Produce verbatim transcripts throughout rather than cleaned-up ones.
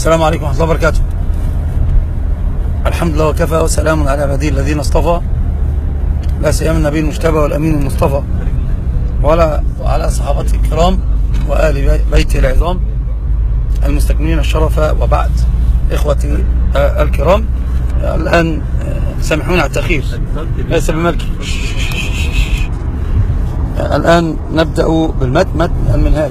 السلام عليكم ورحمة الله وبركاته. الحمد لله وكفى وسلام على عباده الذين اصطفى، لا سيما النبي المجتبى والأمين المصطفى وعلى وعلى صحابته الكرام وآل بيته العظام المستكملين الشرف، وبعد. إخوتي الكرام، الآن سامحوني على التأخير، ليس بملكي. الآن نبدأ بالمتن، متن المنهاج.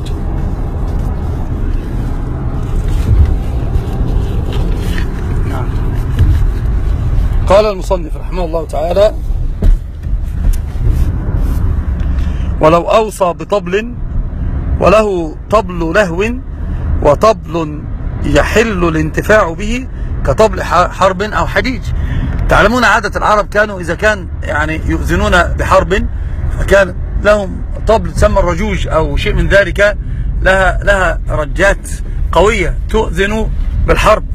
قال المصنف رحمه الله تعالى: ولو أوصى بطبل وله طبل لهو وطبل يحل الانتفاع به كطبل حرب أو حديج. تعلمون عادة العرب كانوا إذا كان يعني يؤذنون بحرب فكان لهم طبل تسمى الرجوج أو شيء من ذلك، لها لها رجات قوية تؤذن بالحرب،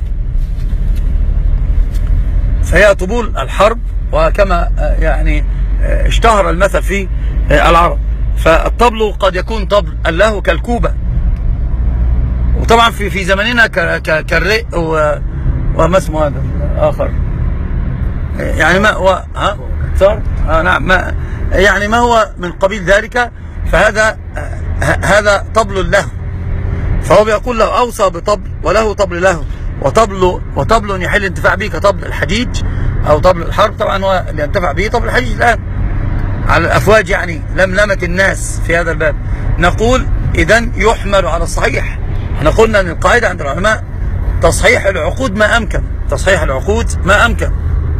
فهي طبول الحرب، وكما يعني اشتهر المثل في العرب. فالطبل قد يكون طبل اللهو كالكوبة، وطبعا في في زماننا كالرق وما اسمه هذا الآخر، يعني ما هو ها صار آه نعم ما يعني ما هو من قبيل ذلك، فهذا هذا طبل اللهو. فهو بيقول له أوصى بطبل وله طبل لهو وطبل وطبل يحل الانتفاع به كطبل الحديد أو طبل الحرب. طبعا هو اللي ينتفع به طبل الحديد الآن على الأفواج، يعني لملمة الناس في هذا الباب. نقول إذن يحمل على الصحيح. احنا قلنا أن القاعدة عند العلماء تصحيح العقود ما أمكن، تصحيح العقود ما أمكن.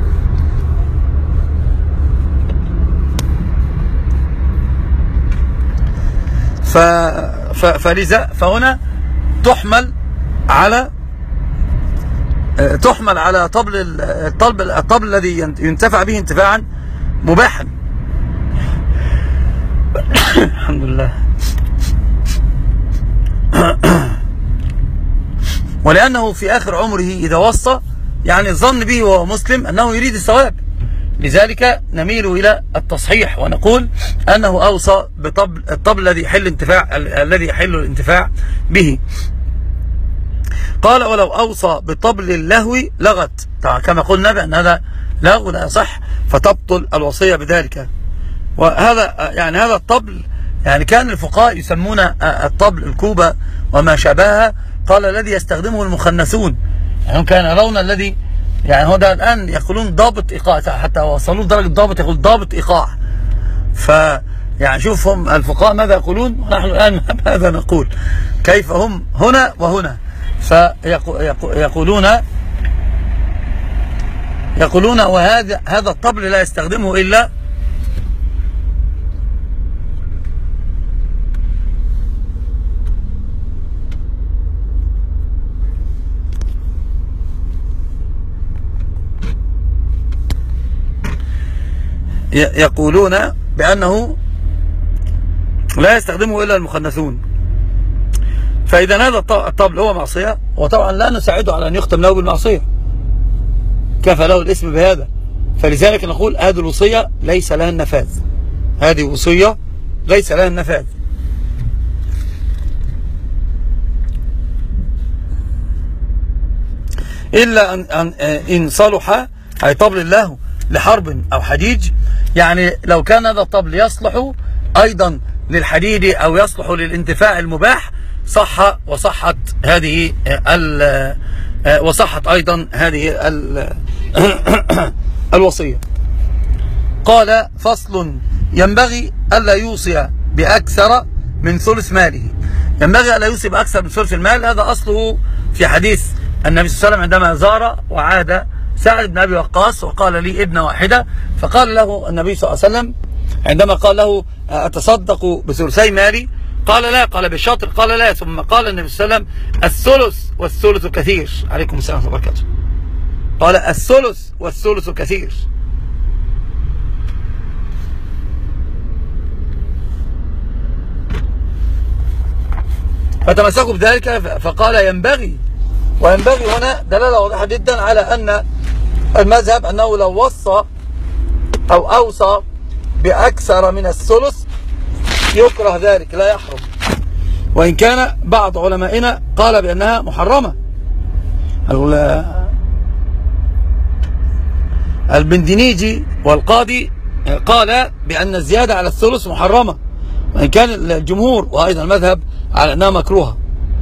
ف... ف... فلذا فهنا تحمل على تحمل على طبل الطبل الطبل الذي ينتفع به انتفاعا مباحا. الحمد لله. ولأنه في آخر عمره إذا وصى يعني الظن به وهو مسلم أنه يريد الثواب، لذلك نميل إلى التصحيح ونقول أنه أوصى بطبل الطبل الذي يحل انتفاع الذي يحل الانتفاع به. قال: ولو أوصى بطبل اللهو لغت، كما قلنا بأن هذا لغو لا يصح، فتبطل الوصية بذلك. وهذا يعني هذا الطبل يعني كان الفقهاء يسمون الطبل الكوبة وما شابهها، قال الذي يستخدمه المخنثون، يعني كان يرون الذي يعني هو ده الآن يقولون ضابط إيقاع، حتى وصلوا لدرجة ضابط يقول ضابط إيقاع. ف يعني شوف هم الفقهاء ماذا يقولون ونحن الآن ماذا نقول، كيف هم هنا وهنا. فيقولون يقولون وهذا هذا الطبل لا يستخدمه إلا يقولون بأنه لا يستخدمه إلا المخنثون. فإذا هذا الطبل هو معصية، وطبعا لا نساعده على أن يختم له بالمعصية، كفى له الاسم بهذا. فلذلك نقول هذه الوصية ليس لها النفاذ، هذه وصية ليس لها النفاذ. إلا أن إن صلح أي طبل الله لحرب أو حديج، يعني لو كان هذا الطبل يصلح أيضا للحديد أو يصلح للانتفاع المباح صح، وصحت هذه ال وصحت أيضا هذه ال الوصية. قال: فصل: ينبغي ألا يوصي بأكثر من ثلث ماله. ينبغي ألا يوصي بأكثر من ثلث المال، هذا أصله في حديث النبي صلى الله عليه وسلم عندما زار وعاد سعد بن أبي وقاص وقال لي ابن واحدة، فقال له النبي صلى الله عليه وسلم عندما قال له: أتصدق بثلثي مالي؟ قال لا. قال: بالشطر؟ قال لا. ثم قال النبي صلى الله عليه وسلم: الثلث والثلث كثير. عليكم السلام ورحمة الله وبركاته. قال: الثلث والثلث كثير. فتمسكوا بذلك، فقال: ينبغي. وينبغي هنا دلالة واضحة جدا على أن المذهب أنه لو وصى أو أوصى بأكثر من الثلث يكره ذلك، لا يحرم. وإن كان بعض علمائنا قال بأنها محرمة، البندنيجي والقاضي قال بأن الزيادة على الثلث محرمة، وإن كان الجمهور وأيضا المذهب على أنها مكروهة.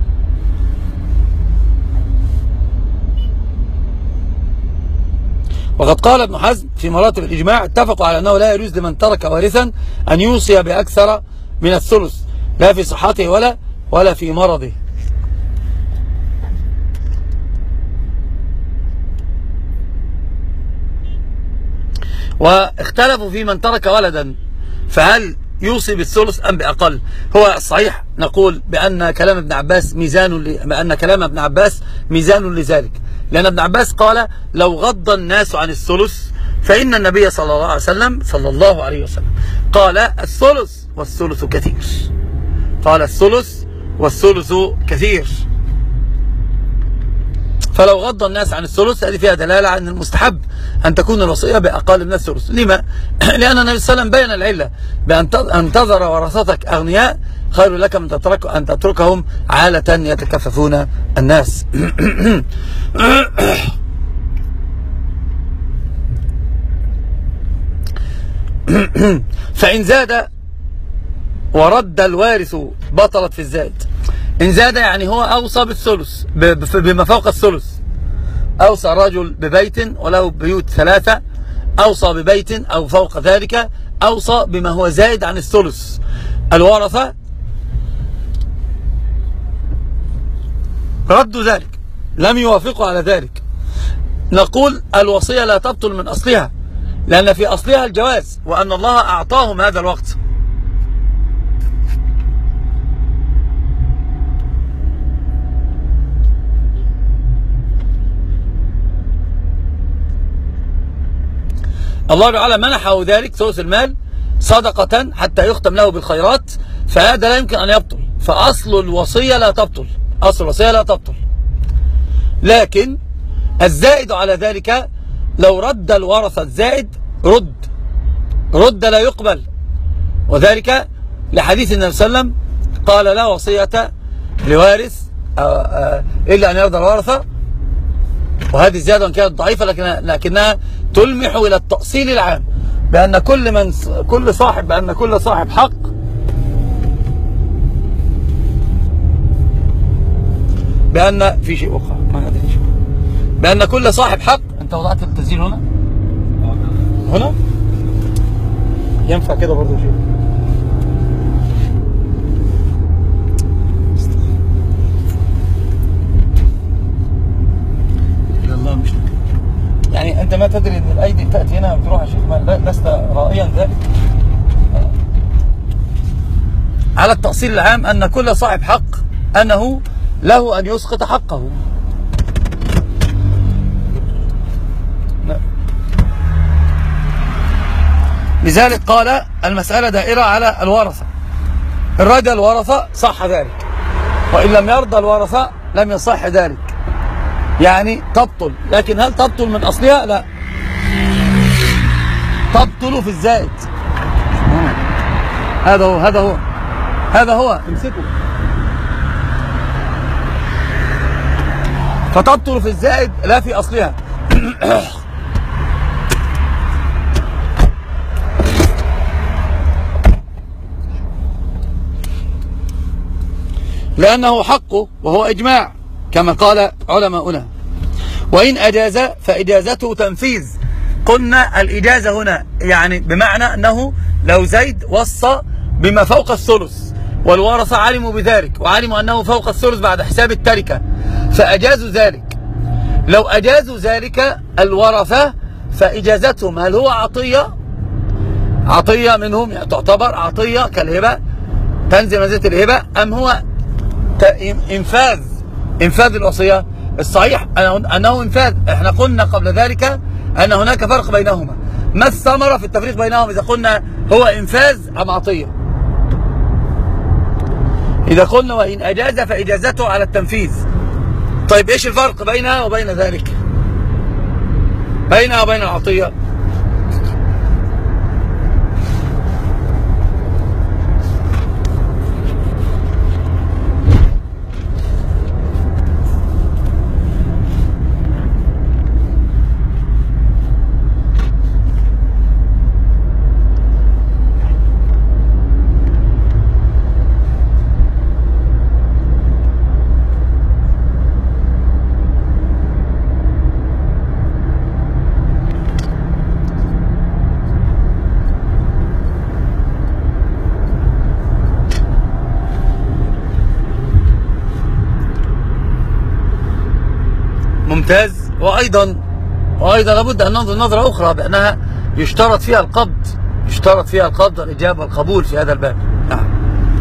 وقد قال ابن حزم في مراتب الإجماع: اتفقوا على أنه لا يجوز لمن ترك وارثا أن يوصي بأكثر من الثلث، لا في صحته ولا ولا في مرضه. واختلفوا في من ترك ولدا فهل يوصي بالثلث أم بأقل. هو الصحيح نقول بأن كلام ابن عباس ميزان ل... بأن كلام ابن عباس ميزان لذلك، لأن ابن عباس قال: لو غض الناس عن الثلث فإن النبي صلى الله عليه وسلم صلى الله عليه وسلم قال: الثلث والثلث كثير. قال: الثلث والثلث كثير. فلو غض الناس عن الثلث هذه فيها دلالة على أن المستحب أن تكون الوصية بأقل من الثلث. لما؟ لأن النبي صلى الله عليه وسلم بين العلة بأن تذر ورثتك أغنياء خير لك من تترك أن تتركهم عالة يتكففون الناس. فإن زاد ورد الوارث بطلت في الزائد. إن زاد يعني هو أوصى بالثلث بما فوق الثلث. أوصى رجل ببيت وله بيوت ثلاثة، أوصى ببيت أو فوق ذلك، أوصى بما هو زائد عن الثلث. الورثة ردوا ذلك، لم يوافقوا على ذلك. نقول الوصية لا تبطل من أصلها، لأن في أصلها الجواز، وأن الله أعطاهم هذا الوقت. الله تعالى منحه ذلك ثلث المال صدقة حتى يختم له بالخيرات، فهذا لا يمكن أن يبطل. فأصل الوصية لا تبطل، أصل الوصية لا تبطل. لكن الزائد على ذلك لو رد الورثة الزائد رد رد لا يقبل، وذلك لحديث النبي صلى الله عليه وسلم قال: لا وصية لوارث إلا أن يرضى الورثة. وهذه الزيادة كانت ضعيفة لكن لكنها تلمح إلى التأصيل العام بأن كل من كل صاحب بأن كل صاحب حق بأن في شيء أخرى ما أدري شيء بأن كل صاحب حق. أنت وضعت التسجيل هنا هنا ينفع كده برضه شيء. يعني أنت ما تدري أن الأيدي تأتي هنا وتروح يا شيخ، لست رائيا ذلك. على التأصيل العام أن كل صاحب حق أنه له أن يسقط حقه. لذلك قال: المسألة دائرة على الورثة. إن رضى الورثة صح ذلك، وإن لم يرضى الورثة لم يصح ذلك، يعني تبطل. لكن هل تبطل من أصلها؟ لا، تبطل في الزائد. هذا هو هذا هو هذا هو امسكه. فتبطل في الزائد لا في أصلها. لأنه حقه وهو إجماع كما قال علماؤنا. وإن أجاز فإجازته تنفيذ. قلنا الإجازة هنا يعني بمعنى أنه لو زيد وصى بما فوق الثلث والورثة علموا بذلك وعلموا أنه فوق الثلث بعد حساب التركة فأجازوا ذلك. لو أجازوا ذلك الورثة فإجازتهم هل هو عطية عطية منهم يعني تعتبر عطية كالهبة تنزل منزلة الهبة، أم هو إنفاذ إنفاذ الوصية؟ الصحيح أنه إنفاذ. احنا قلنا قبل ذلك أن هناك فرق بينهما. ما الثمرة في التفريق بينهم إذا قلنا هو إنفاذ أم عطية؟ إذا قلنا وإن أجاز فإجازته على التنفيذ. طيب إيش الفرق بينها وبين ذلك، بينها وبين العطية؟ ممتاز. وأيضا وأيضا لابد أن ننظر نظرة أخرى بأنها يشترط فيها القبض، يشترط فيها القبض والإجابة والقبول في هذا الباب. نعم.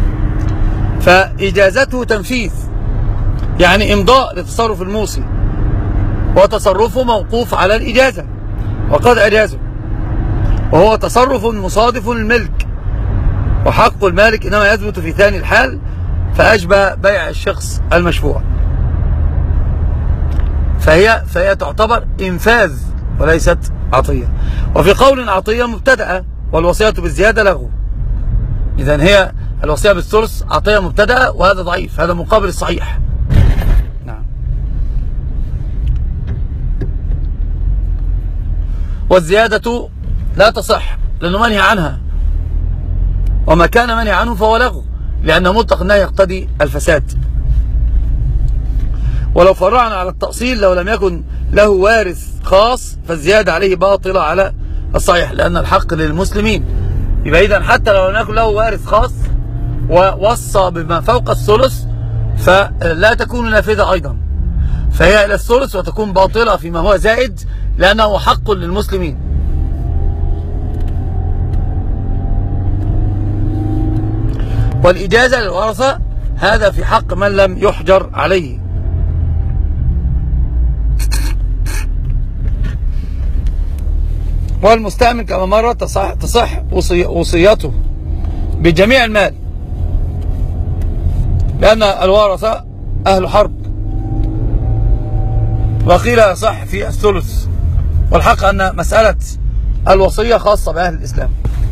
فإجازته تنفيذ، يعني إمضاء لتصرف الموصي، وتصرفه موقوف على الإجازة وقد أجازه، وهو تصرف مصادف للملك، وحق المالك إنما يثبت في ثاني الحال، فأشبه بيع الشخص المشفوع. فهي فهي تعتبر إنفاذ وليست عطية. وفي قول عطية مبتدأة والوصية بالزيادة لغو. إذن هي الوصية بالثلث عطية مبتدأة، وهذا ضعيف، هذا مقابل الصحيح. نعم. والزيادة لا تصح لأنه منهي عنها، وما كان منهي عنه فهو لغو، لأن مطلق النهي يقتضي الفساد. ولو فرعنا على التأصيل لو لم يكن له وارث خاص فالزيادة عليه باطلة على الصحيح، لأن الحق للمسلمين. يبقى إذن حتى لو لم يكن له وارث خاص ووصى بما فوق الثلث فلا تكون نافذة أيضا، فهي إلى الثلث وتكون باطلة فيما هو زائد، لأنه حق للمسلمين. والإجازة للورثة هذا في حق من لم يحجر عليه. والمستأمن كما مرة تصح, تصح وصيته بجميع المال، لأن الورثة أهل حرب. وقيل يصح في الثلث، والحق أن مسألة الوصية خاصة بأهل الإسلام.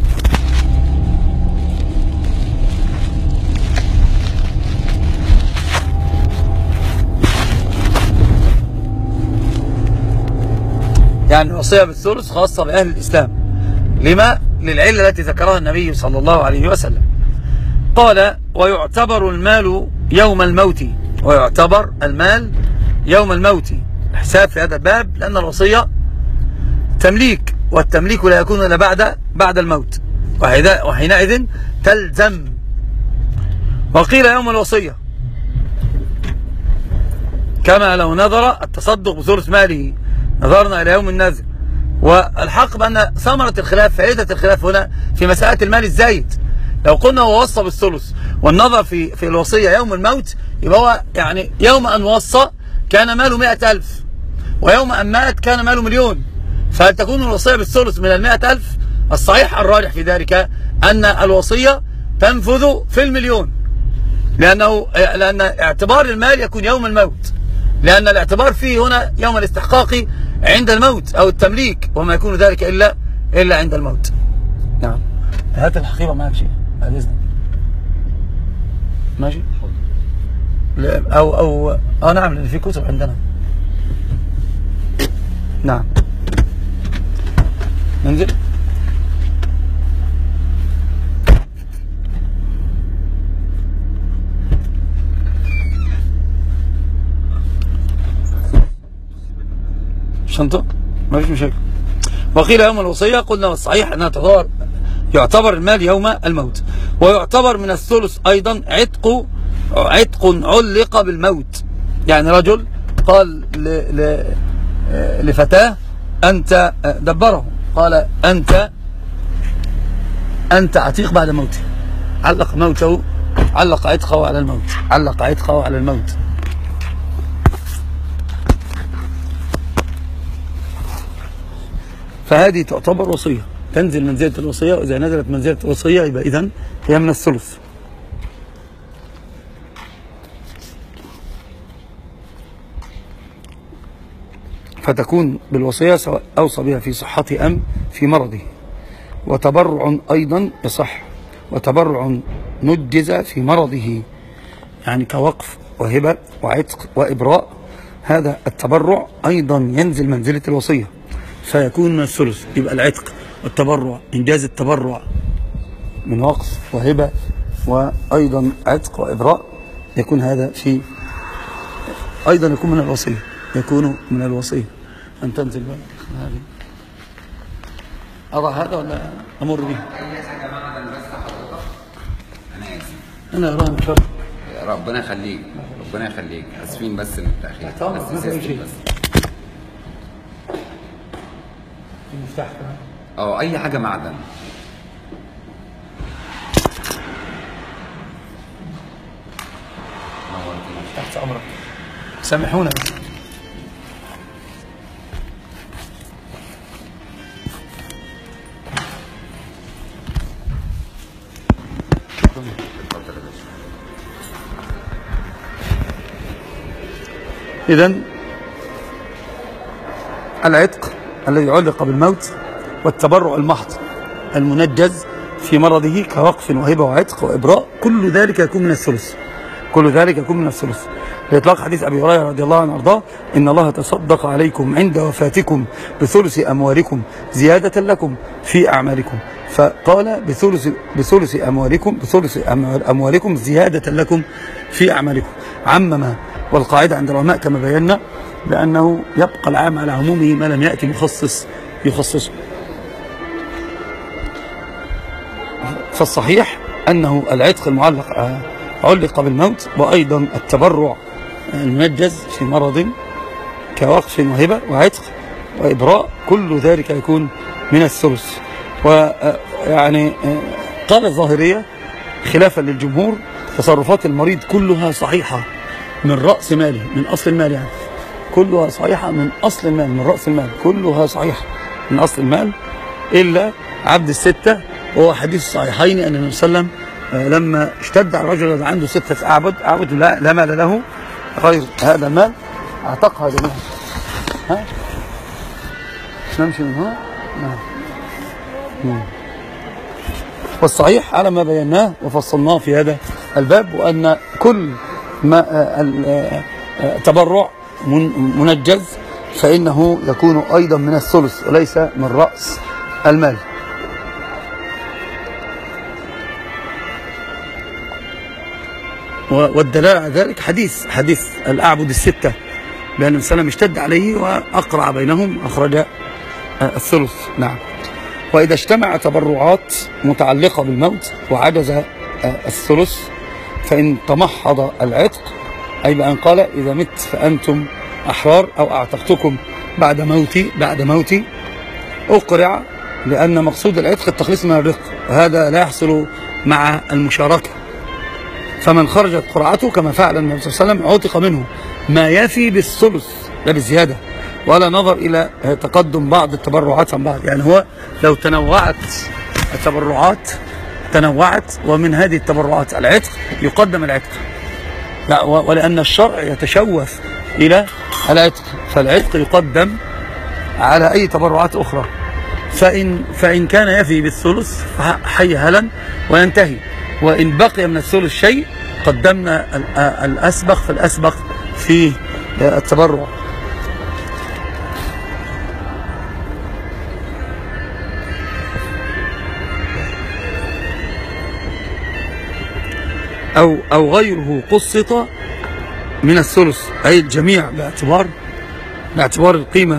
يعني الوصية بالثلث خاصة بأهل الإسلام. لما؟ للعلة التي ذكرها النبي صلى الله عليه وسلم. قال: ويعتبر المال يوم الموت. ويعتبر المال يوم الموت. الحساب في هذا الباب، لأن الوصية تمليك، والتمليك لا يكون إلا بعد بعد الموت، وحينئذ تلزم. وقيل يوم الوصية، كما لو نظر التصدق بثلث ماله نظرنا إلى يوم النذر. والحق بأن ثمرة الخلاف، فائدة الخلاف هنا في مسألة المال الزايد. لو قلنا هو وصى بالثلث والنظر في في الوصية يوم الموت، يبقى هو يعني يوم أن وصى كان ماله مئة ألف، ويوم أن مات كان ماله مليون، فهل تكون الوصية بالثلث من المئة ألف؟ الصحيح الراجح في ذلك أن الوصية تنفذ في المليون، لأنه لأن اعتبار المال يكون يوم الموت، لأن الاعتبار فيه هنا يوم الاستحقاق عند الموت أو التمليك، وما يكون ذلك إلا إلا عند الموت. نعم. هات الحقيبة معك شيء بعد إذنك. ماشي؟ أو أو أو نعم، لأن في كتب عندنا. نعم. ننزل. شنطة؟ ما فيش مشاكل. وقيل يوم الوصية، قلنا والصحيح أنها تعتبر يعتبر المال يوم الموت. ويعتبر من الثلث أيضا عتق عتق علق بالموت. يعني رجل قال ل ل لفتاه: أنت دبره، قال: أنت أنت عتيق بعد موته. علق موته، علق عتقه على الموت، علق عتقه على الموت. فهذه تعتبر وصية، تنزل منزلة الوصية، وإذا نزلت منزلة الوصية يبقى إذن هي من الثلث. فتكون بالوصية سواء أوصى بها في صحته أم في مرضه. وتبرع أيضا يصح، وتبرع نجز في مرضه، يعني كوقف وهبة وعتق وإبراء. هذا التبرع أيضا ينزل منزلة الوصية فيكون من الثلث. يبقى العتق والتبرع، إنجاز التبرع من وقف وهبة وأيضا عتق وإبراء، يكون هذا في أيضا يكون من الوصية، يكون من الوصية. أن تنزل بقى هذه. أضع هذا ولا أمر به؟ أنا أراها مشارك. ربنا يخليك، ربنا يخليك. أسفين بس التأخير، بس بس المفتاح كمان. اه اي حاجه معدن. تحت امرك، سامحونا بس. إذن العتق الذي علق بالموت والتبرع المحض المنجز في مرضه كوقف وهبة وعتق وإبراء، كل ذلك يكون من الثلث، كل ذلك يكون من الثلث. لإطلاق حديث أبي هريرة رضي الله عنه وارضاه: إن الله تصدق عليكم عند وفاتكم بثلث أموالكم زيادة لكم في أعمالكم، فقال بثلث بثلث أموالكم بثلث أموالكم زيادة لكم في أعمالكم. عمم، والقاعدة عند العلماء كما بينا بأنه يبقى العام على عمومه ما لم يأتي مخصص يخصصه. فالصحيح أنه العتق المعلق علق بالموت، وأيضا التبرع المنجز في مرض كوقف وهبة وعتق وإبراء، كل ذلك يكون من الثلث. ويعني قال الظاهرية خلافا للجمهور: تصرفات المريض كلها صحيحة من رأس ماله، من أصل المال، يعني كلها صحيحة من أصل المال، من رأس المال كلها صحيحة من أصل المال، إلا عبد الستة. وهو حديث الصحيحين أن النبي صلى الله عليه وسلم لما اشتد على الرجل الذي عنده ستة أعبد أعبد لا, لا مال له غير هذا المال اعتقها جميعا. ها نمشي من هنا. نعم. والصحيح على ما بيناه وفصلناه في هذا الباب، وأن كل ما تبرع منجز فإنه يكون أيضا من الثلث وليس من رأس المال. والدلالة على ذلك حديث حديث الأعبد الستة بأن النبي صلى الله عليه وسلم اشتد عليه وأقرع بينهم أخرج الثلث. نعم. وإذا اجتمع تبرعات متعلقة بالموت وعجز الثلث فإن تمحض العتق، أي بأن قال: إذا مت فأنتم أحرار، أو أعتقتكم بعد موتي بعد موتي أقرع، لأن مقصود العتق التخليص من الرق، وهذا لا يحصل مع المشاركة. فمن خرجت قرعته كما فعل النبي صلى الله عليه وسلم عتق منه ما يفي بالثلث لا بالزيادة، ولا نظر إلى تقدم بعض التبرعات عن بعض. يعني هو لو تنوعت التبرعات تنوعت ومن هذه التبرعات العتق يقدم العتق، لا، ولأن الشرع يتشوف إلى العتق، فالعتق يقدم على أي تبرعات أخرى. فإن, فإن كان يفي بالثلث حي هلا وينتهي، وإن بقي من الثلث شيء قدمنا الأسبق فالأسبق في التبرع. أو, أو غيره قسط من الثلث، أي الجميع باعتبار باعتبار القيمة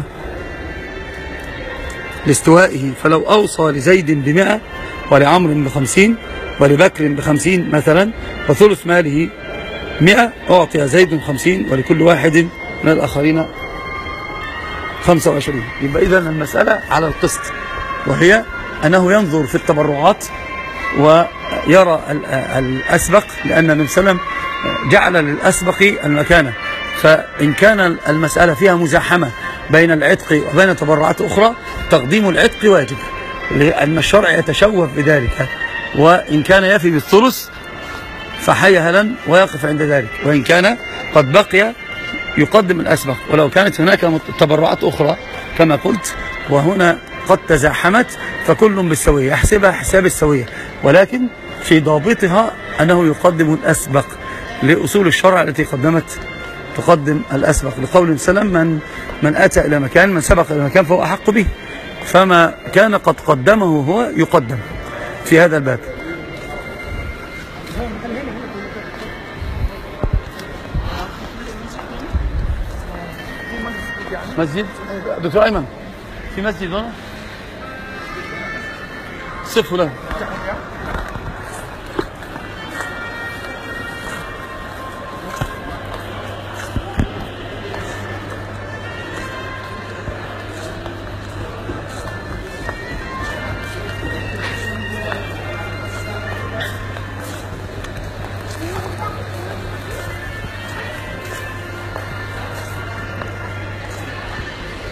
لاستوائه. فلو أوصى لزيد بمئة ولعمر بخمسين ولبكر بخمسين مثلا، وثلث ماله مئة، أعطي زيد خمسين ولكل واحد من الآخرين خمسة وعشرين. يبقى إذن المسألة على القسط، وهي أنه ينظر في التبرعات ويرى الأسبق، لأن النبي صلى الله عليه وسلم جعل للأسبق المكانة. فإن كان المسألة فيها مزاحمة بين العتق وبين تبرعات أخرى، تقديم العتق واجب، لأن الشرع يتشوف بذلك. وإن كان يفي بالثلث فحي هلا ويقف عند ذلك، وإن كان قد بقي يقدم الأسبق. ولو كانت هناك تبرعات أخرى كما قلت وهنا قد تزاحمت فكل بالسوية، يحسبها حساب السوية، ولكن في ضابطها أنه يقدم الأسبق لأصول الشرع التي قدمت تقدم الأسبق، لقول سلام: من من أتى إلى مكان من سبق إلى مكان فهو أحق به، فما كان قد قدمه هو يقدم في هذا الباب. مسجد دكتور أيمن، في مسجد هنا صفه له.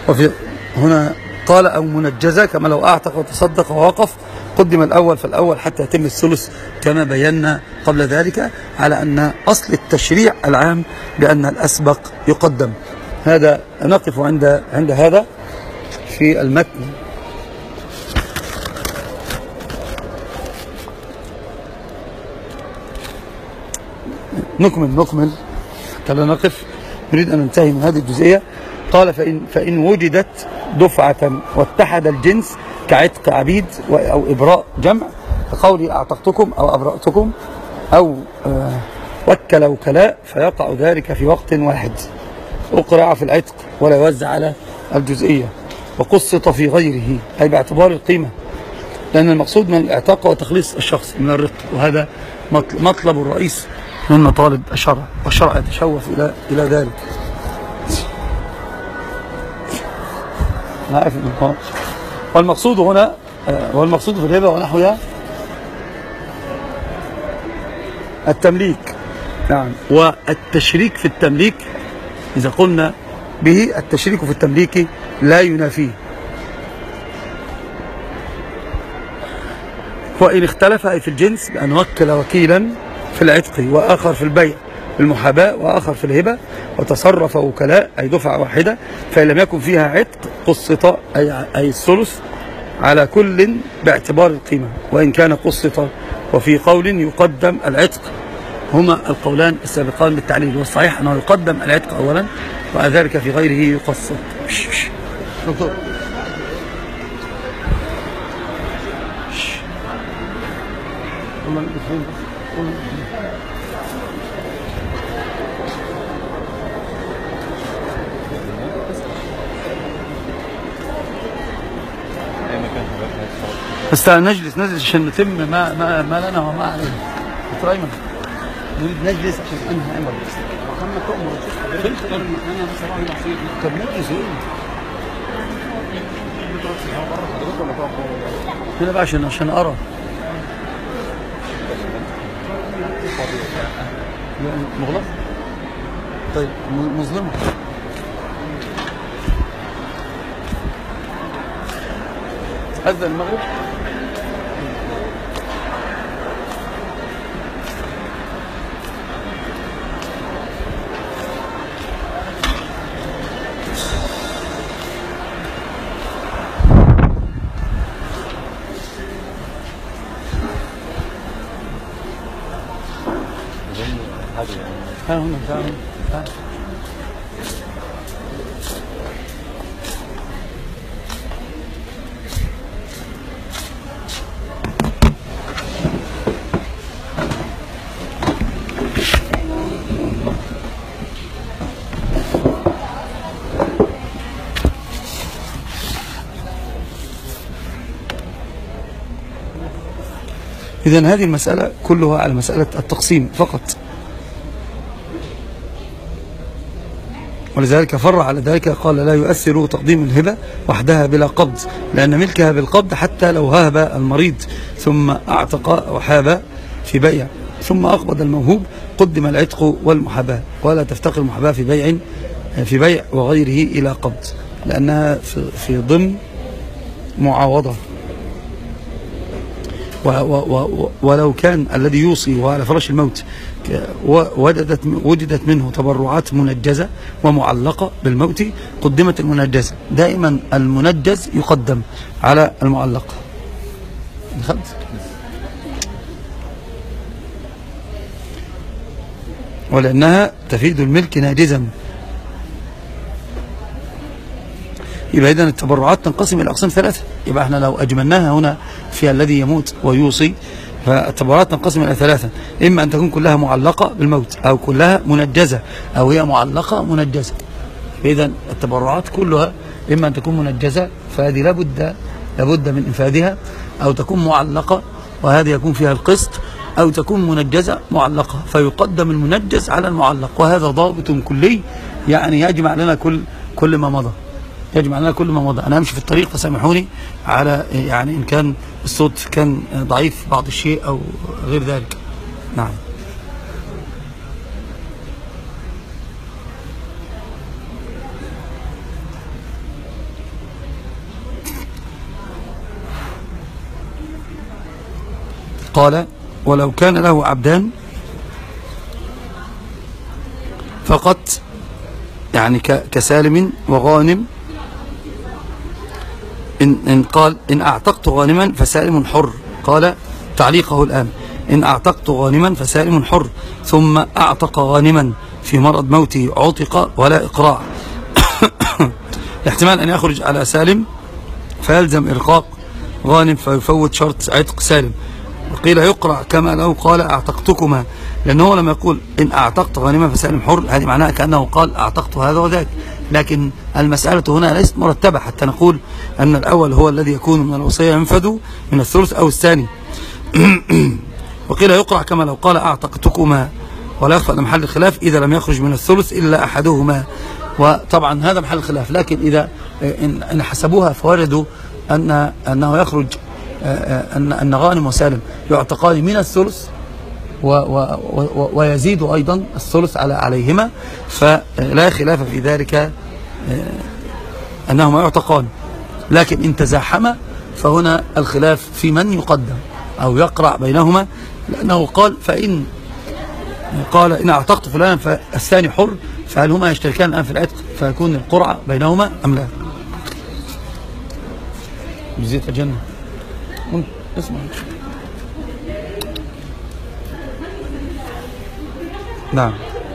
وفي هنا قال أو منجزة كما لو أعتق وتصدق ووقف، قدم الأول فالأول حتى يتم الثلث كما بينا قبل ذلك، على أن أصل التشريع العام بأن الأسبق يقدم. هذا نقف عند عند هذا في المتن. نكمل نكمل حتى لا نقف، نريد أن ننتهي من هذه الجزئية. قال فإن, فإن وجدت دفعة واتحد الجنس كعتق عبيد أو إبراء جمع، كقولي أعتقتكم أو أبرأتكم أو آه وكل وكلاء، فيقع ذلك في وقت واحد، أقرع في العتق ولا يوزع على الجزئية، وقسط في غيره أي باعتبار القيمة، لأن المقصود من الاعتاق هو تخليص الشخص من الرق، وهذا مطلب الرئيس من مطالب الشرع، والشرع يتشوف إلى إلى ذلك. والمقصود هنا والمقصود في الهبة ونحوها التمليك. نعم. والتشريك في التمليك إذا قلنا به التشريك في التمليك لا ينافيه، وإن اختلف أي في الجنس بأن وكل وكيلا في العتق وآخر في البيع بالمحاباة وآخر في الهبة، وتصرف وكلاء أي دفعة واحدة، فإن لم يكن فيها عتق قسط أي, أي الثلث على كل باعتبار القيمة، وإن كان قسط. وفي قول يقدم العتق، هما القولان السابقان بالتعليل، والصحيح أنه يقدم العتق أولا وذلك في غيره يقسط. دكتور بس نجلس نجلس عشان نتم ما ما ما لنا وما علينا. دكتور ايمن نريد نجلس عشان انهي امر. محمد تؤمر فين تقدر انا بصراحه نصيب. طب نجلس ايه؟ هنا بقى عشان عشان ارى. مغلق؟ طيب مظلمه. أذن المغرب. ها هنا ها إذن هذه المسألة كلها على مسألة التقسيم فقط، ولذلك فرع على ذلك قال لا يؤثر تقديم الهبة وحدها بلا قبض، لأن ملكها بالقبض حتى لو هاب المريض ثم اعتق وحاب في بيع ثم أقبض الموهوب قدم العتق والمحاباة، ولا تفتقر المحاباة في بيع في بيع وغيره إلى قبض، لأنها في ضمن معاوضة. ولو كان الذي يوصي وعلى فراش الموت وجدت وجدت منه تبرعات منجزة ومعلقة بالموت قدمت المنجزة. دائما المنجز يقدم على المعلق. دخلت ولأنها تفيد الملك ناجزا. يبقى إذن التبرعات تنقسم إلى أقسام ثلاثة. يبقى احنا لو أجملناها هنا في الذي يموت ويوصي، فالتبرعات تنقسم إلى ثلاثة: إما أن تكون كلها معلقة بالموت، أو كلها منجزة، أو هي معلقة منجزة. إذن التبرعات كلها إما أن تكون منجزة، فهذه لابد لابد من إنفاذها، أو تكون معلقة وهذه يكون فيها القسط، أو تكون منجزة معلقة فيقدم المنجز على المعلق. وهذا ضابط كلي يعني يجمع لنا كل كل ما مضى يجمع لنا كل ما مضى. أنا أمشي في الطريق فسامحوني على يعني إن كان الصوت كان ضعيف بعض الشيء أو غير ذلك. نعم. قال ولو كان له عبدان فقط، يعني كسالم وغانم، إن, إن قال إن أعتقت غانما فسالم حر، قال تعليقه الآن إن أعتقت غانما فسالم حر، ثم أعتق غانما في مرض موته عتق ولا إقراع. احتمال أن يخرج على سالم فيلزم إرقاق غانم فيفوت شرط عتق سالم. وقيل يقرع كما لو قال أعتقتكما، لأنه لما يقول إن أعتقت غانما فسالم حر هذه معناها كأنه قال أعتقت هذا وذاك، لكن المسألة هنا ليست مرتبة حتى نقول أن الأول هو الذي يكون من الوصية ينفذ من الثلث أو الثاني. وقيل يقرع كما لو قال أعتقتكما، ولا يخفى أن محل الخلاف إذا لم يخرج من الثلث إلا أحدهما، وطبعا هذا محل الخلاف. لكن إذا إن حسبوها فوردوا أن أنه يخرج أن أن غانم وسالم يعتقان من الثلث و و و ويزيد أيضا الثلث على عليهما، فلا خلاف في ذلك أنهما يعتقان. لكن إن تزاحما فهنا الخلاف في من يقدم أو يقرع بينهما، لأنه قال فإن قال إن أعتقت فلانا فالثاني حر، فهل هما يشتركان الآن في العتق فيكون القرعة بينهما أم لا؟ جزيت الجنة اسمع. نعم.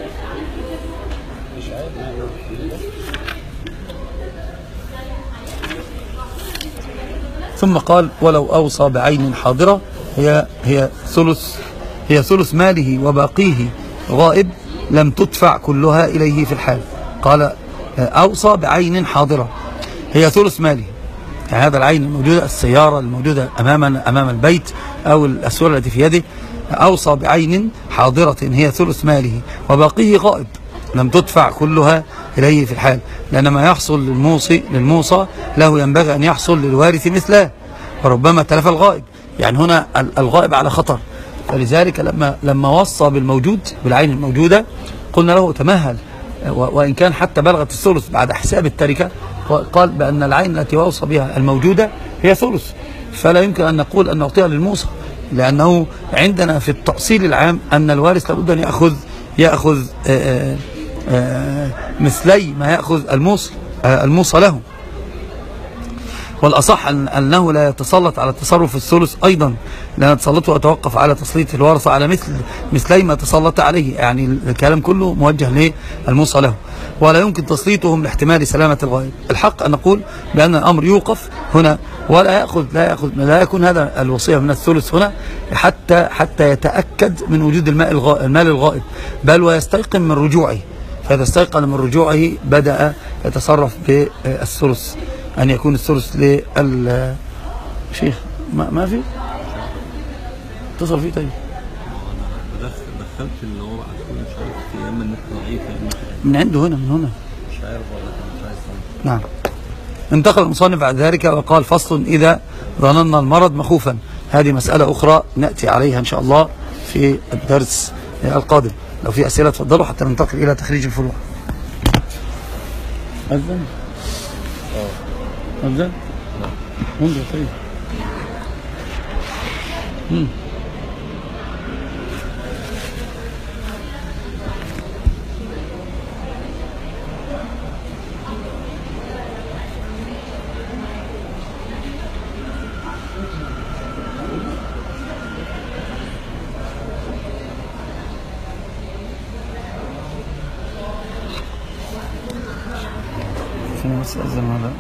ثم قال ولو أوصى بعين حاضرة، هي هي ثلث هي ثلث ماله وباقيه غائب لم تدفع كلها إليه في الحال. قال أوصى بعين حاضرة هي ثلث ماله، يعني هذا العين الموجودة، السيارة الموجودة أمامنا أمام البيت أو الأسورة التي في يده، أوصى بعين حاضرة هي ثلث ماله وباقيه غائب لم تدفع كلها إليه في الحال، لأن ما يحصل للموصي للموصى له ينبغي أن يحصل للوارث مثله، وربما تلف الغائب، يعني هنا الغائب على خطر. فلذلك لما لما وصى بالموجود بالعين الموجودة قلنا له تمهل، وإن كان حتى بلغت الثلث بعد حساب التركة، قال بأن العين التي وصى بها الموجودة هي ثلث، فلا يمكن أن نقول أن نعطيها للموصى، لأنه عندنا في التأصيل العام أن الوارث لابد أن يأخذ يأخذ آآ آآ مثلي ما يأخذ الموصى الموصى له. والأصح أنه لا يتسلط على التصرف في الثلث أيضا، لأن تسلطه يتوقف على تسليط الورثة على مثل مثلي ما تسلط عليه، يعني الكلام كله موجه للموصى له، ولا يمكن تسليطهم لاحتمال سلامة الغائب. الحق أن نقول بأن الأمر يوقف هنا، ولا يأخذ لا يأخذ لا يكون هذا الوصية من الثلث هنا حتى حتى يتأكد من وجود الماء الغائب المال الغائب، بل ويستيقن من رجوعه، فإذا استيقن من رجوعه بدأ يتصرف بالثلث، أن يكون الثلث للشيخ. ما, ما في اتصل فيه. طيب دخلت اللي هو بعد مش عارف يا اما النت ضعيف من عنده هنا من هنا مش عارف ولا مش عايز. نعم. انتقل المصنف بعد ذلك وقال فصل إذا ظننا المرض مخوفا. هذه مسألة أخرى نأتي عليها إن شاء الله في الدرس القادم. لو في أسئلة تفضلوا حتى ننتقل إلى تخريج الفروع. أذن أذن نعم منذ طيب. مم. فين بس أذن هذا؟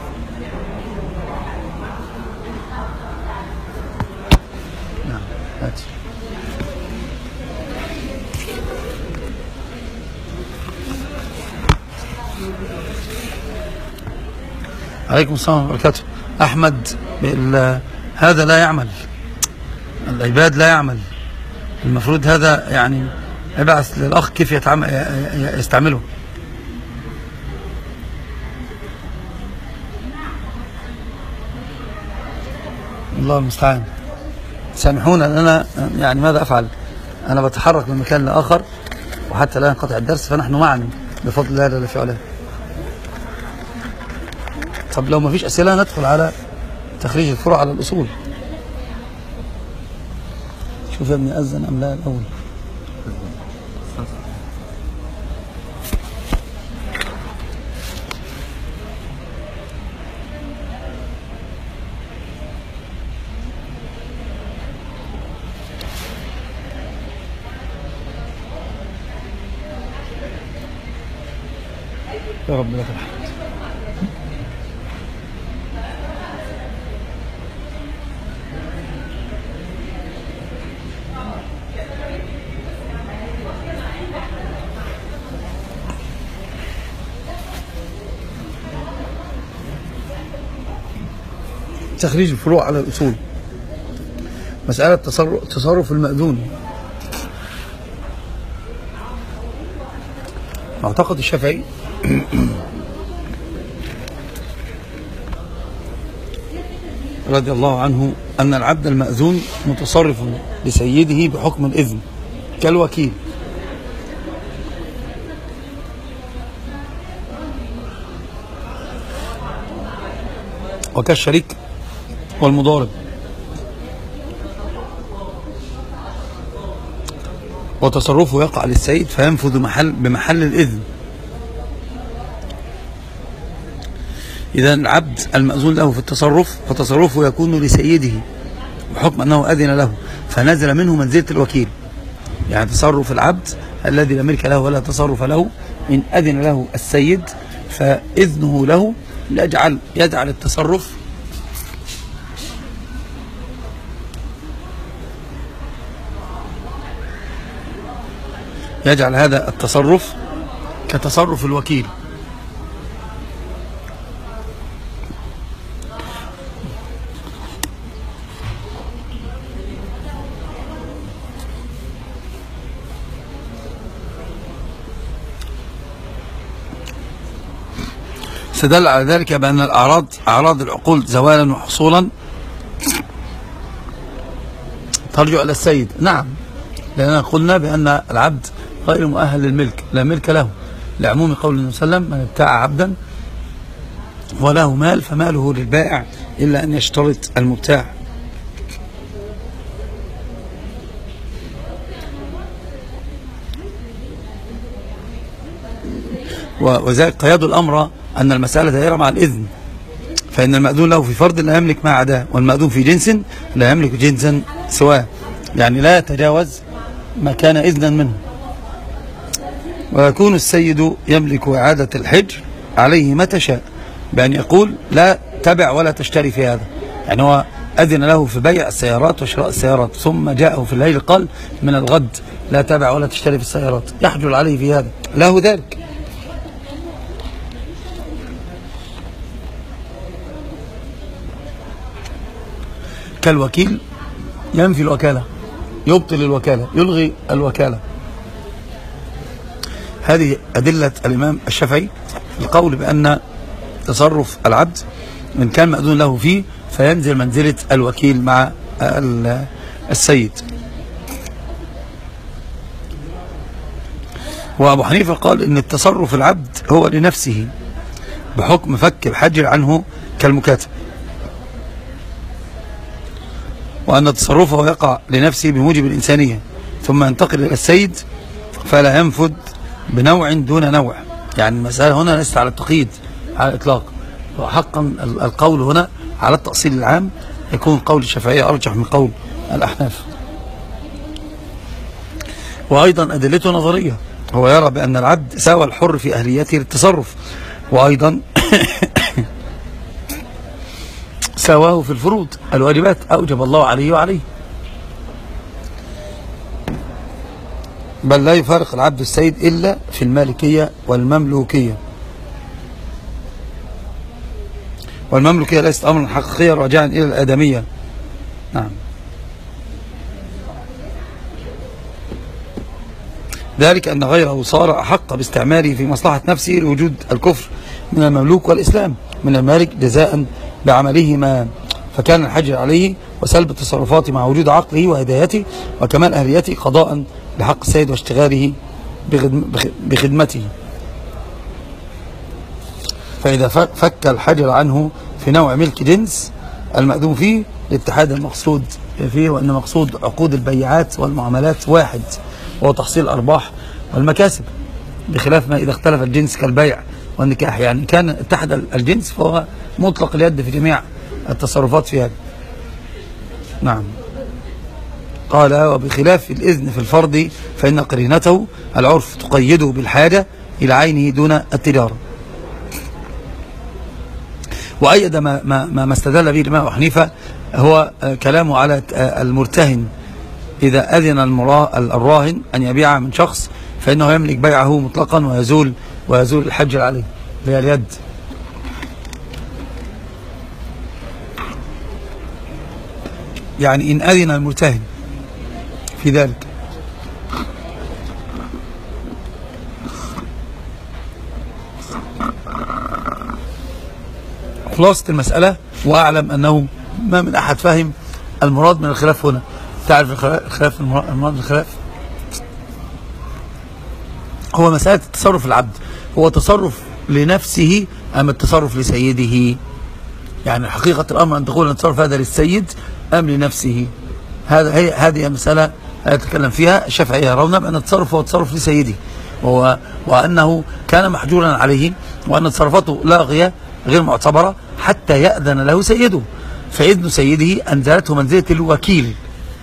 نعم هاتي. عليكم السلام ورحمة الله وبركاته. أحمد هذا لا يعمل، العباد لا يعمل، المفروض هذا يعني ابعث للأخ كيف يتعامل يستعمله. الله المستعان. سامحونا ان انا يعني ماذا افعل، انا بتحرك من مكان لاخر وحتى لا ينقطع الدرس، فنحن معا بفضل الله جل في علاه. طب لو ما فيش اسئله ندخل على تخريج الفروع على الاصول. شوف يا ابني أذن أم لا الأول. يا رب لك الحمد. تخريج الفروع على الأصول. مسألة تصرف, تصرف المأذون. معتقد الشافعي رضي الله عنه أن العبد المأذون متصرف لسيده بحكم الإذن كالوكيل، وكالشريك والمضارب، وتصرفه يقع للسيد فينفذ محل بمحل الإذن. إذا العبد المأذون له في التصرف فتصرفه يكون لسيده بحكم أنه أذن له فنزل منه منزلة الوكيل. يعني تصرف العبد الذي لا ملك له ولا تصرف له إن أذن له السيد فإذنه له يجعل يجعل التصرف يجعل هذا التصرف كتصرف الوكيل. استدل على ذلك بأن الأعراض أعراض العقول زوالا وحصولا ترجع إلى السيد. نعم، لأننا قلنا بأن العبد غير مؤهل للملك، لا ملك له، لعموم قول النبي صلى الله عليه وسلم: من ابتاع عبدا وله مال فماله للبائع إلا أن يشترط المبتاع. وذلك قياد الأمر أن المسألة دائرة مع الإذن، فإن المأذون له في فرد لا يملك ما عداه، والمأذون في جنس لا يملك جنسا سواه، يعني لا يتجاوز ما كان إذنا منه. ويكون السيد يملك إعادة الحجر عليه متى شاء بأن يقول: لا تبع ولا تشتري في هذا. يعني هو أذن له في بيع السيارات وشراء السيارات، ثم جاءه في الليل قال: من الغد لا تبع ولا تشتري في السيارات، يحجر عليه في هذا، له ذلك. كالوكيل ينفي الوكالة، يبطل الوكالة، يلغي الوكالة. هذه أدلة الإمام الشافعي في القول بأن تصرف العبد من كان مأذون له فيه فينزل منزلة الوكيل مع السيد. وأبو حنيفة قال إن التصرف العبد هو لنفسه بحكم فك الحجر عنه كالمكاتب، وأن تصرفه يقع لنفسه بموجب الإنسانية ثم ينتقل إلى السيد فلا ينفذ بنوع دون نوع. يعني المسألة هنا ليست على التقييد على الإطلاق، وحقا القول هنا على التأصيل العام يكون قول الشافعية أرجح من قول الأحناف. وأيضا أدلته نظرية، هو يرى بأن العبد ساوى الحر في أهليته للتصرف، وأيضا سواه في الفروض الواجبات أوجب الله عليه وعليه، بل لا يفارق العبد السيد إلا في المالكية والمملوكية. والمملوكية ليست أمرا حقيقيا راجعا إلى الآدمية. نعم، ذلك أن غيره صار أحق باستعماله في مصلحة نفسه لوجود الكفر من المملوك والإسلام من المالك جزاء بعملهما، فكان الحجر عليه وسلب التصرفات مع وجود عقله وهدايته وكمال أهليته قضاء لحق السيد واشتغاله بخدمته. فإذا فك الحجر عنه في نوع ملك جنس المأذون فيه لاتحاد المقصود فيه، وأن مقصود عقود البيعات والمعاملات واحد، وهو تحصيل الأرباح والمكاسب، بخلاف ما إذا اختلف الجنس كالبيع والنكاح. يعني كان اتحد الجنس فهو مطلق اليد في جميع التصرفات في هذا. نعم. قال وبخلاف الإذن في الفرض فإن قرينته العرف تقيده بالحاجة إلى عينه دون التجارة. وأيد ما, ما, ما استدل به الإمام أبو حنيفة هو كلامه على المرتهن إذا أذن الراهن أن يبيع من شخص فإنه يملك بيعه مطلقا ويزول ويزول الحجر عليه اللي هي اليد. يعني إن أذن المرتهن في ذلك. خلاصة المسألة، وأعلم أنه ما من أحد فهم المراد من الخلاف هنا. تعرف الخلاف المراد من الخلاف هو مسألة التصرف العبد، هو تصرف لنفسه أم التصرف لسيده؟ يعني حقيقة الأمر أن تقول أن التصرف هذا للسيد أم لنفسه. هذا هي هذه المسألة يتكلم فيها الشافعية، يرون بأن التصرف هو تصرف لسيده، وهو وأنه كان محجورا عليه، وأن تصرفاته لاغية غير معتبرة حتى يأذن له سيده، فإذن سيده أنزلته منزلة الوكيل.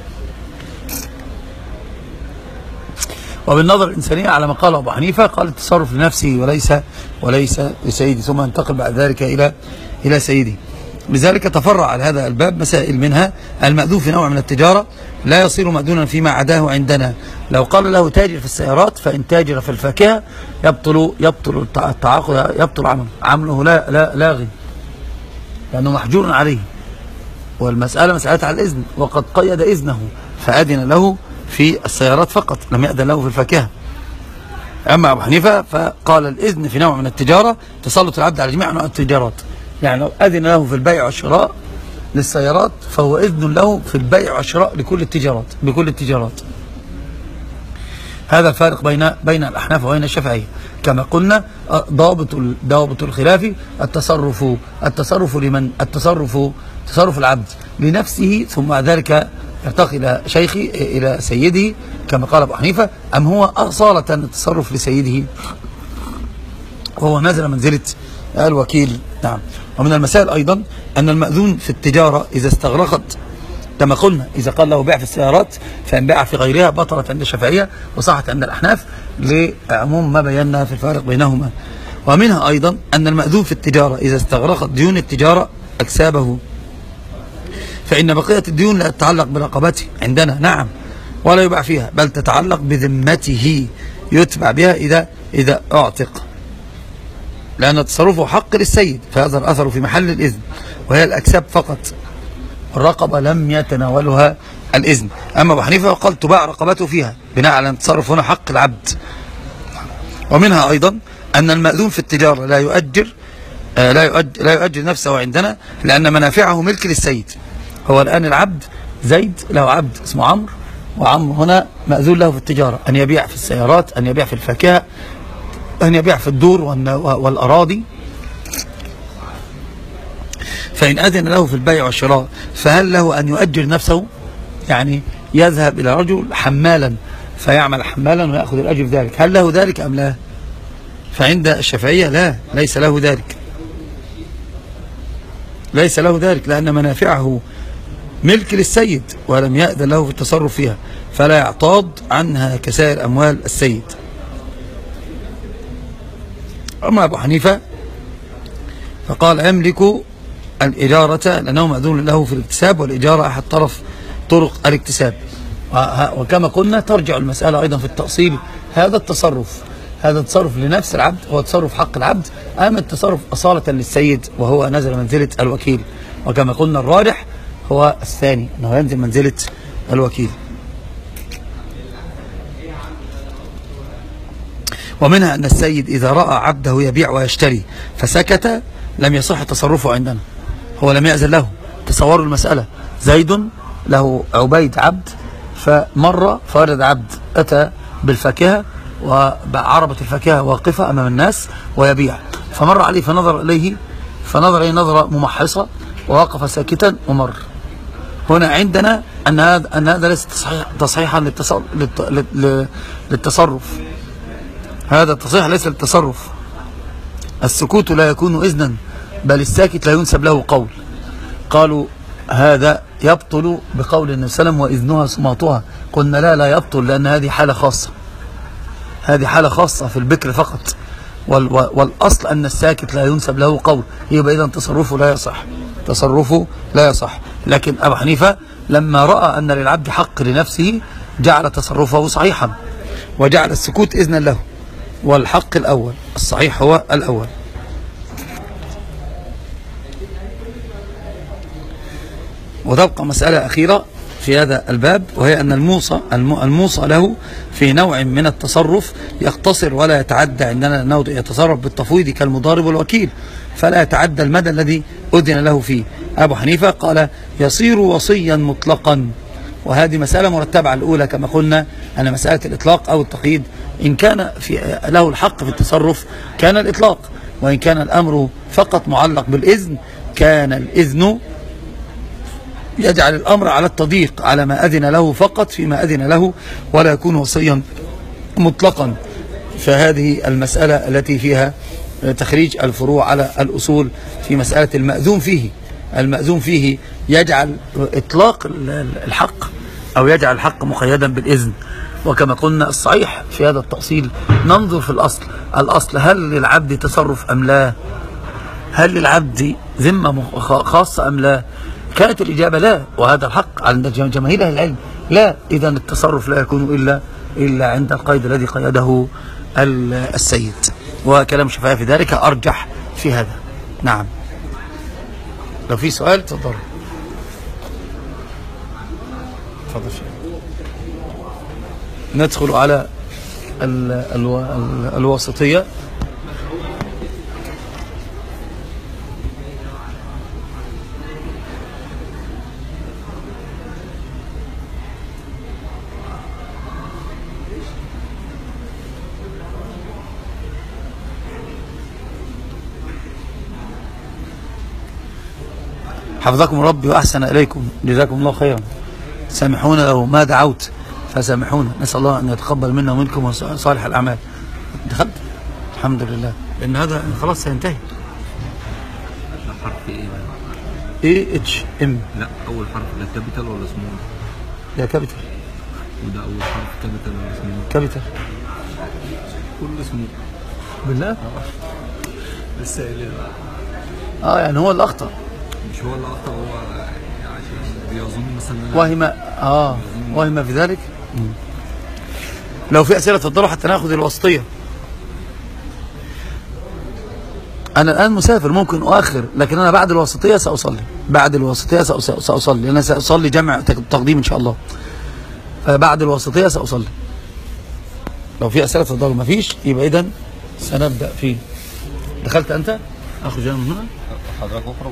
وبالنظر الإنسانية على ما قال أبو حنيفة، قال التصرف لنفسه وليس وليس لسيده، ثم انتقل بعد ذلك إلى إلى سيده. لذلك تفرع على هذا الباب مسائل، منها المأذون في نوع من التجارة لا يصير مأذونا فيما عداه عندنا. لو قال له تاجر في السيارات فإن تاجر في الفاكهة يبطل يبطل التعاقد، يبطل عمله عمله لا لا لاغي، لأنه محجور عليه. والمسألة مسألة على الإذن، وقد قيد إذنه فأذن له في السيارات فقط، لم يأذن له في الفاكهة. أما أبو حنيفة فقال الإذن في نوع من التجارة تسلط العبد على جميع أنواع التجارات. يعني لو أذن له في البيع والشراء للسيارات فهو إذن له في البيع والشراء لكل التجارات بكل التجارات. هذا الفارق بين بين الأحناف وبين الشافعية. كما قلنا ضابط ضابط الخلاف التصرف التصرف لمن التصرف تصرف العبد لنفسه، ثم بعد ذلك يرتقي إلى شيخه إلى سيده كما قال أبو حنيفة، أم هو أصالة التصرف لسيده وهو نزل منزلة الوكيل. نعم. ومن المسائل أيضا أن المأذون في التجارة إذا استغرقت، كما قلنا إذا قال له بيع في السيارات فإن باع في غيرها بطلت عند الشافعية وصحت عند الأحناف، لعموم ما بينا في الفارق بينهما. ومنها أيضا أن المأذون في التجارة إذا استغرقت ديون التجارة أكسابه، فإن بقية الديون لا تتعلق برقبته عندنا، نعم، ولا يباع فيها، بل تتعلق بذمته يتبع بها إذا إذا أعتق، لأن تصرفه حق للسيد، فهذا الأثر في محل الإذن، وهي الأكساب فقط، الرقبة لم يتناولها الإذن. أما أبو حنيفة قال تباع رقبته فيها بناء على التصرف هنا حق العبد. ومنها أيضا أن المأذون في التجارة لا يؤجر آه لا يؤجر, لا يؤجر نفسه عندنا، لأن منافعه ملك للسيد. هو الآن العبد زيد له عبد اسمه عمرو، وعمرو هنا مأذون له في التجارة، أن يبيع في السيارات، أن يبيع في الفاكهة، أن يبيع في الدور والأراضي. فإن أذن له في البيع والشراء فهل له أن يؤجر نفسه؟ يعني يذهب إلى رجل حمالا فيعمل حمالا ويأخذ الأجر في ذلك، هل له ذلك أم لا؟ فعند الشافعية لا، ليس له ذلك، ليس له ذلك، لأن منافعه ملك للسيد ولم يأذن له في التصرف فيها، فلا يعتاض عنها كسائر أموال السيد. أما أبو حنيفة فقال يملك الإجارة لأنه مأذون له في الاكتساب، والإجارة أحد طرف طرق الاكتساب. وكما قلنا ترجع المسألة أيضا في التأصيل، هذا التصرف هذا التصرف لنفس العبد هو تصرف حق العبد، أما التصرف أصالة للسيد وهو نزل منزلة الوكيل. وكما قلنا الراجح هو الثاني، أنه ينزل منزلة الوكيل. ومنها أن السيد إذا رأى عبده يبيع ويشتري فسكت لم يصح تصرفه عندنا، هو لم يأذن له. تصوروا المسألة، زيد له عبيد عبد، فمر فوجد عبد أتى بالفاكهة وعربة الفاكهة واقفة أمام الناس ويبيع، فمر عليه فنظر إليه فنظر إليه نظرة ممحصة ووقف ساكتا ومر. هنا عندنا أن هذا أن هذا ليس تصحيح تصحيحا للتصرف, للتصرف. هذا التصحيح ليس للتصرف. السكوت لا يكون إذنا، بل الساكت لا ينسب له قول. قالوا هذا يبطل بقول النبي صلى الله عليه وسلم وإذنها صماتها. قلنا لا لا يبطل، لأن هذه حالة خاصة، هذه حالة خاصة في البكر فقط. والأصل أن الساكت لا ينسب له قول، يبقى إذن تصرفه لا يصح، تصرفه لا يصح. لكن أبو حنيفة لما رأى أن للعبد حق لنفسه جعل تصرفه صحيحا، وجعل السكوت إذنا له، والحق الأول، الصحيح هو الأول. وتبقى مسألة أخيرة في هذا الباب، وهي أن الموصى الموصى له في نوع من التصرف يقتصر ولا يتعدى، عندنا أنه يتصرف بالتفويض كالمضارب والوكيل، فلا يتعدى المدى الذي أذن له فيه. أبو حنيفة قال يصير وصيا مطلقا، وهذه مسألة مرتبة على الأولى كما قلنا، أن مسألة الإطلاق أو التقييد إن كان في له الحق في التصرف كان الإطلاق، وإن كان الأمر فقط معلق بالإذن كان الإذن يجعل الأمر على التضييق، على ما أذن له فقط فيما أذن له، ولا يكون وصيا مطلقا. فهذه المسألة التي فيها تخريج الفروع على الأصول في مسألة المأذون فيه. المأذون فيه يجعل إطلاق الحق أو يجعل الحق مقيدا بالإذن. وكما قلنا الصحيح في هذا التأصيل ننظر في الأصل، الأصل هل للعبد تصرف أم لا؟ هل للعبد ذمة خاصة أم لا؟ كانت الإجابة لا، وهذا الحق عند جماهير أهل العلم لا. إذا التصرف لا يكون إلا إلا عند القيد الذي قيده السيد، وكلام الشافعي في ذلك أرجح في هذا. نعم، لو في سؤال تفضل. تفضل. ندخل على ال ال ال الواسطية. حفظكم ربي وأحسن إليكم، جزاكم الله خيرا. سامحونا لو ما دعوت فسامحونا، نسأل الله أن يتقبل منا ومنكم صالح الأعمال. دخلت الحمد لله، لأن هذا خلاص سينتهي. حرف إيه؟ إيه اتش إم. لا، أول حرف لا كابيتال ولا سمول؟ لا كابيتال. وده أول حرف كابيتال ولا سمول؟ كابيتال. كل سمول. بالله؟ لسه قايلين. اه يعني هو اللي أخطأ. مش هو اللي أخطأ، هو عشان بيظن مثلا وهم اه وهم في ذلك. مم. لو في أسئلة تفضلوا حتى ناخذ الوسطية. أنا الآن مسافر ممكن أؤخر، لكن أنا بعد الوسطية سأصلي، بعد الوسطية سأصلي، أنا سأصلي جمع تقديم إن شاء الله. فبعد الوسطية سأصلي. لو في أسئلة تفضلوا، ما فيش يبقى إذن سنبدأ فيه. دخلت أنت؟ أخرج أنا من هنا. حضرتك أخرج.